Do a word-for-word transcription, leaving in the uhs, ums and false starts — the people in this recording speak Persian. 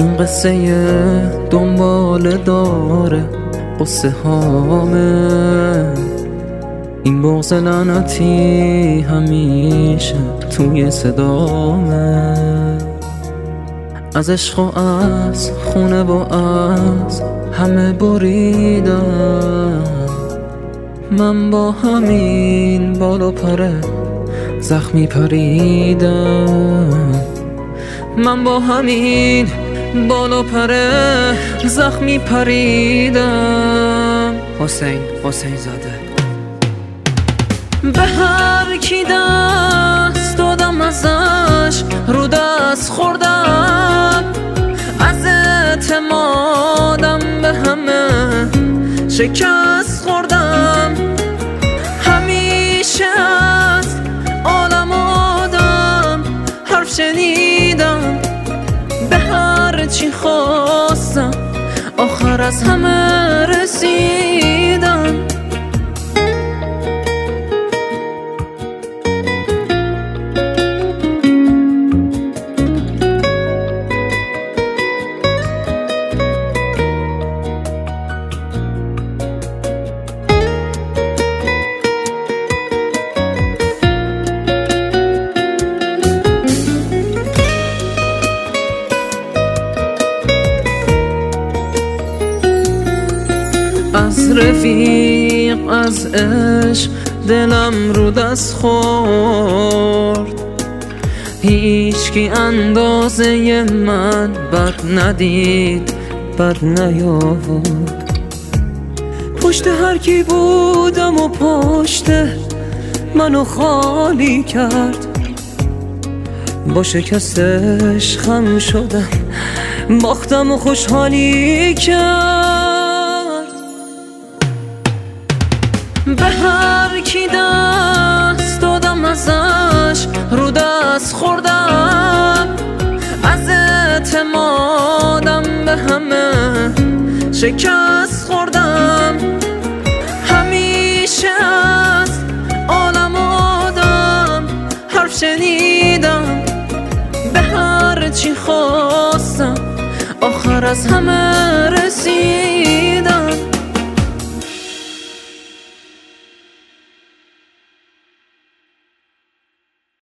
این قصه دنبال داره قصه هامه، این بغض لعنتی همیشه توی صدامه. از عشق و از خونه و از همه بریدم، من با همین بال و پره زخمی پریدم، من با همین بال و پره زخمی پریدم. حسین حسین زاده. به هر کی دست دادم ازش رو دست خوردم، از اعتمادم به همه شکست خوردم. همیشه از عالم آدم حرف شنیدم، به هر چی خواستم آخر از همه رسیدم. از رفیق از عشق دلم رو دست خورد، هیچ کی اندازه من بد ندید بد نیاورد. پشت هر کی بودم و پشت منو خالی کرد، با شکستش خم شدم باختم و خوشحالی کرد. به هر کی دست دادم ازش رو دست خوردم، از اعتمادم به همه شکست خوردم. همیشه از عالم آدم حرف شنیدم، به هر چی خواستم آخر از همه رسید.